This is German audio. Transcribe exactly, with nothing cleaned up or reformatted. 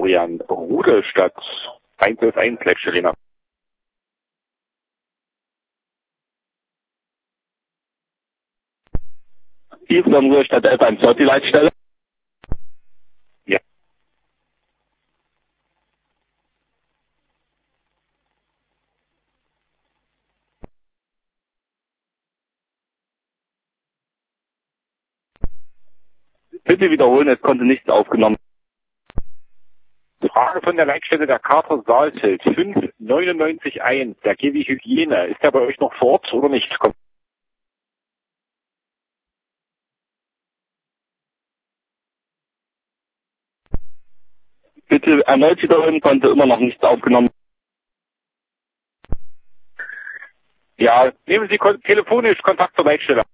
Florian, Rudolstadt, eins eins eins, Leitstelle. Hier von Rudolstadt elf eins, die Leitstelle? Ja. Bitte wiederholen, es konnte nichts aufgenommen. Frage von der Leitstelle der Kater Saalfeld, fünf neun neun eins, der G W Hygiene. Ist der bei euch noch vor Ort oder nicht? Kommt. Bitte erneut wiederholen, konnte immer noch nichts aufgenommen. Ja, nehmen Sie kon telefonisch Kontakt zur Leitstelle.